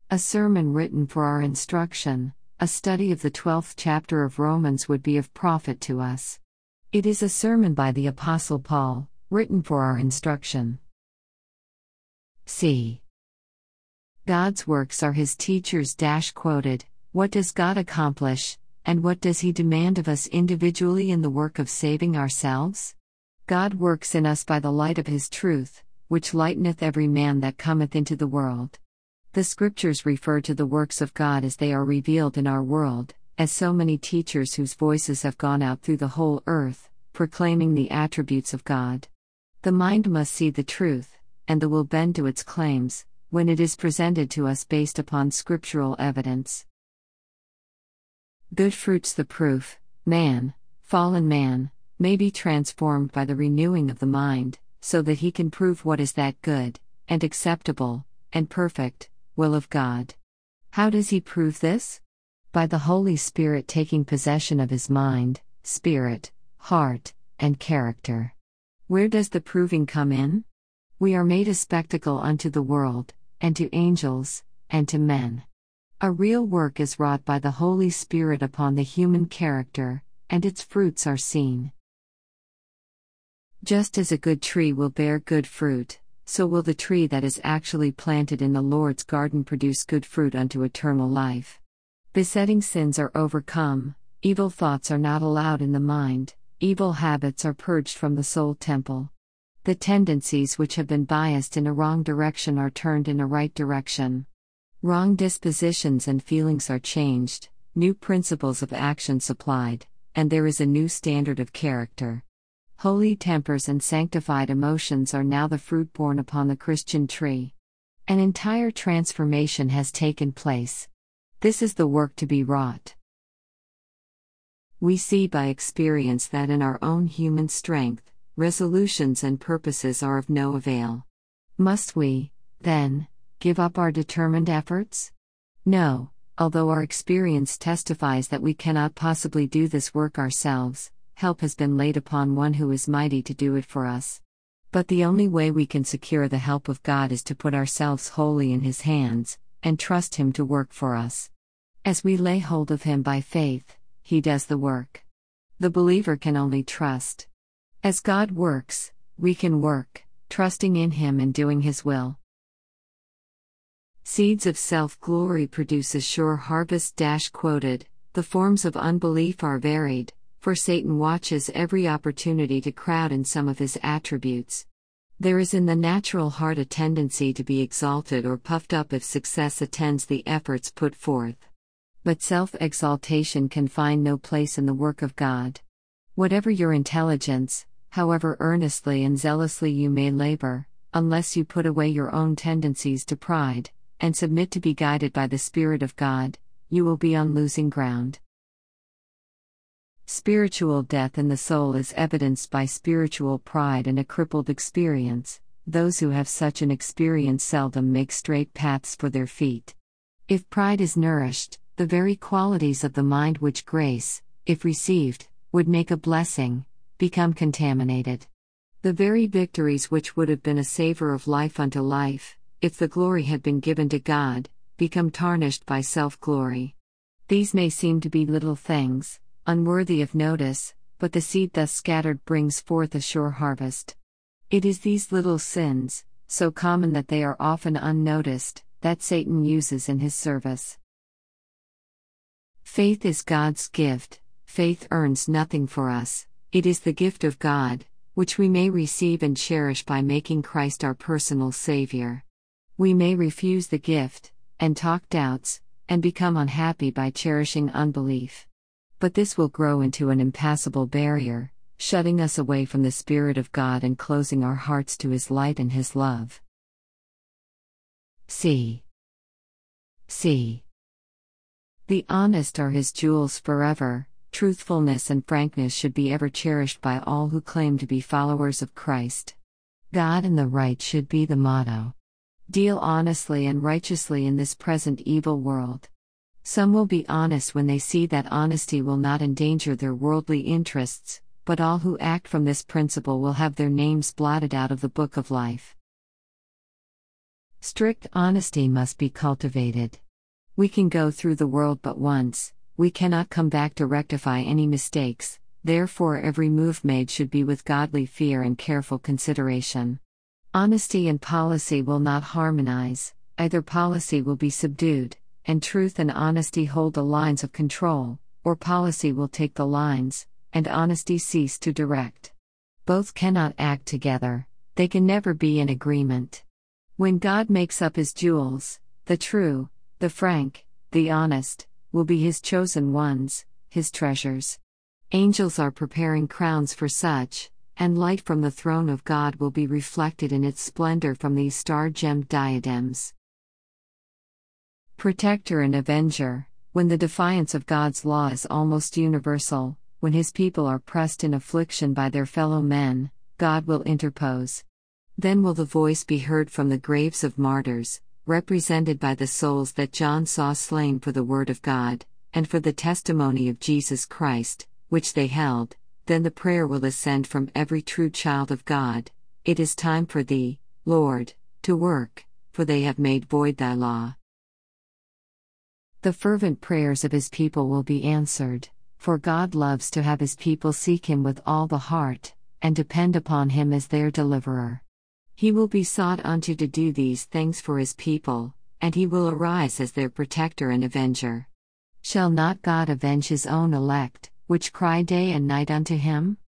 A sermon written for our instruction, a study of the 12th chapter of Romans would be of profit to us. It is a sermon by the Apostle Paul, written for our instruction. C. God's works are his teachers. Quoted. What does God accomplish, and what does he demand of us individually in the work of saving ourselves? God works in us by the light of his truth, which lighteneth every man that cometh into the world. The scriptures refer to the works of God as they are revealed in our world, as so many teachers whose voices have gone out through the whole earth, proclaiming the attributes of God. The mind must see the truth, and the will bend to its claims, when it is presented to us based upon scriptural evidence. Good fruits. The proof, man, fallen man, may be transformed by the renewing of the mind, so that he can prove what is that good, and acceptable, and perfect will of God. How does he prove this? By the Holy Spirit taking possession of his mind, spirit, heart, and character. Where does the proving come in? We are made a spectacle unto the world, and to angels, and to men. A real work is wrought by the Holy Spirit upon the human character, and its fruits are seen. Just as a good tree will bear good fruit, so will the tree that is actually planted in the Lord's garden produce good fruit unto eternal life. Besetting sins are overcome, evil thoughts are not allowed in the mind, evil habits are purged from the soul temple. The tendencies which have been biased in a wrong direction are turned in a right direction. Wrong dispositions and feelings are changed, new principles of action supplied, and there is a new standard of character. Holy tempers and sanctified emotions are now the fruit borne upon the Christian tree. An entire transformation has taken place. This is the work to be wrought. We see by experience that in our own human strength, resolutions and purposes are of no avail. Must we, then, give up our determined efforts? No, although our experience testifies that we cannot possibly do this work ourselves, help has been laid upon one who is mighty to do it for us. But the only way we can secure the help of God is to put ourselves wholly in his hands, and trust him to work for us. As we lay hold of him by faith, he does the work. The believer can only trust. As God works, we can work, trusting in him and doing his will. Seeds of self-glory produce a sure harvest. Quoted. The forms of unbelief are varied, for Satan watches every opportunity to crowd in some of his attributes. There is in the natural heart a tendency to be exalted or puffed up if success attends the efforts put forth. But self-exaltation can find no place in the work of God. Whatever your intelligence, however earnestly and zealously you may labor, unless you put away your own tendencies to pride, and submit to be guided by the Spirit of God, you will be on losing ground. Spiritual death in the soul is evidenced by spiritual pride and a crippled experience. Those who have such an experience seldom make straight paths for their feet. If pride is nourished, the very qualities of the mind which grace, if received, would make a blessing, become contaminated. The very victories which would have been a savor of life unto life, if the glory had been given to God, become tarnished by self-glory. These may seem to be little things, unworthy of notice, but the seed thus scattered brings forth a sure harvest. It is these little sins, so common that they are often unnoticed, that Satan uses in his service. Faith is God's gift. Faith earns nothing for us, it is the gift of God, which we may receive and cherish by making Christ our personal Savior. We may refuse the gift, and talk doubts, and become unhappy by cherishing unbelief. But this will grow into an impassable barrier, shutting us away from the Spirit of God and closing our hearts to his light and his love. C. The honest are his jewels forever. Truthfulness and frankness should be ever cherished by all who claim to be followers of Christ. God and the right should be the motto. Deal honestly and righteously in this present evil world. Some will be honest when they see that honesty will not endanger their worldly interests, but all who act from this principle will have their names blotted out of the book of life. Strict honesty must be cultivated. We can go through the world but once, we cannot come back to rectify any mistakes, therefore every move made should be with godly fear and careful consideration. Honesty and policy will not harmonize, either policy will be subdued, and truth and honesty hold the lines of control, or policy will take the lines, and honesty cease to direct. Both cannot act together, they can never be in agreement. When God makes up his jewels, the true, the frank, the honest, will be his chosen ones, his treasures. Angels are preparing crowns for such, and light from the throne of God will be reflected in its splendor from these star-gemmed diadems. Protector and avenger, when the defiance of God's law is almost universal, when his people are pressed in affliction by their fellow men, God will interpose. Then will the voice be heard from the graves of martyrs, represented by the souls that John saw slain for the word of God, and for the testimony of Jesus Christ, which they held. Then the prayer will ascend from every true child of God, "It is time for thee, Lord, to work, for they have made void thy law." The fervent prayers of his people will be answered, for God loves to have his people seek him with all the heart, and depend upon him as their deliverer. He will be sought unto to do these things for his people, and he will arise as their protector and avenger. Shall not God avenge his own elect, which cry day and night unto him?